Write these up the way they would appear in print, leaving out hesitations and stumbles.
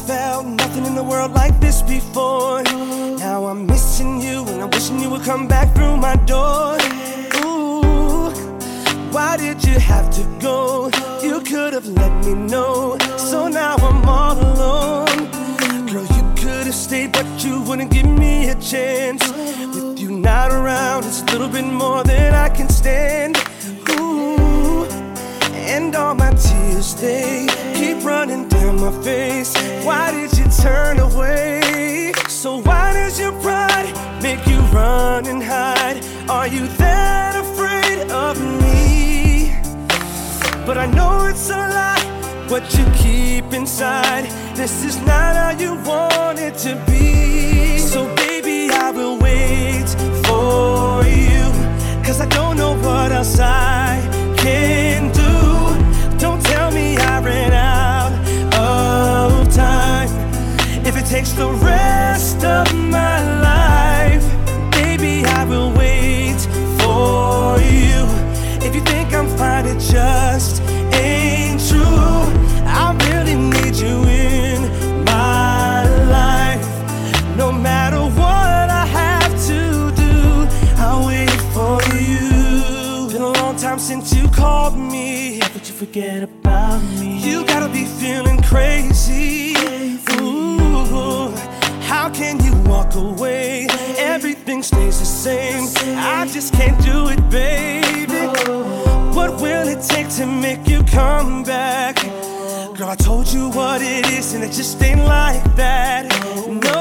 felt nothing in the world like this before. Now I'm missing you and I'm wishing you would come back through my door. Ooh, why did you have to go? You could have let me know. So now I'm all alone. Girl, you could have stayed, but you wouldn't give me a chance. With you not around, it's a little bit more than I can stand. Ooh, and all my tears, they keep running down my face. Why did you turn away? So why does your pride make you run and hide? Are you that afraid of me? But I know it's a lie, what you keep inside. This is not how you want it to be. So baby, I will wait for you, 'cause I don't know what else I can do. Don't tell me I ran out of time. If it takes the rest of my life, baby, I will wait for you. If you think I'm fine, it just ain't true. I really need you in my life. No matter what I have to do, I'll wait for you. Been a long time since you called me, but you forget about me. You gotta be feeling crazy. Ooh, how can you walk away? Everything stays the same. I just can't do it, baby. What will it take to make you come back? Girl, I told you what it is, and it just ain't like that. No,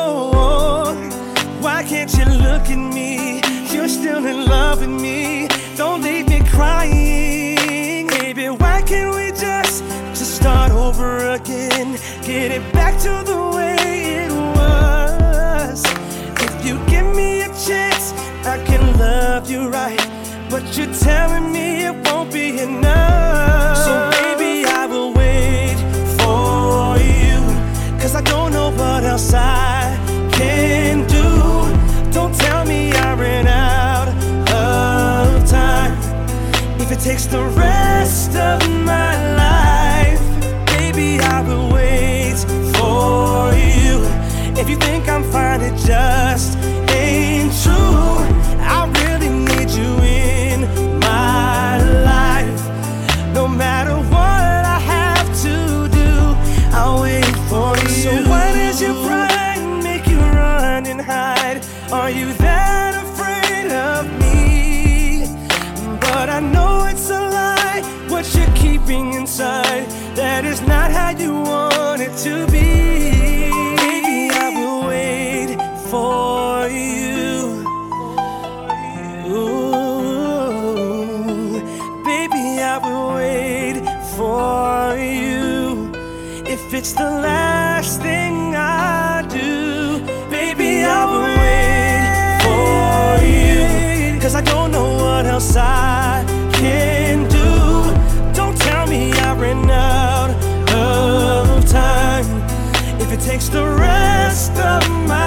why can't you look at me? You're still in love with me. Don't leave me crying. Baby, why can't we just start over again? Get it back to the way it was. If you give me a chance, I can love you right. But you're telling me it won't be enough. So baby, I will wait for you, 'cause I don't know what else I can do. Don't tell me I ran out of time. If it takes the rest of my life, baby, I will wait for you. If you think I'm fine, it just ain't true. I really need you in my life. No matter what I have to do, I'll wait for you. So why does your pride make you run and hide? Are you that afraid of me? But I know it's a lie, what you're keeping inside. That is not how you want it to be. Baby, I will wait for you. Ooh, baby, I will wait for you. If it's the last thing I do, baby, I will wait for you. 'Cause I don't know what else I can do. Don't tell me I ran out of time. If it takes the rest of my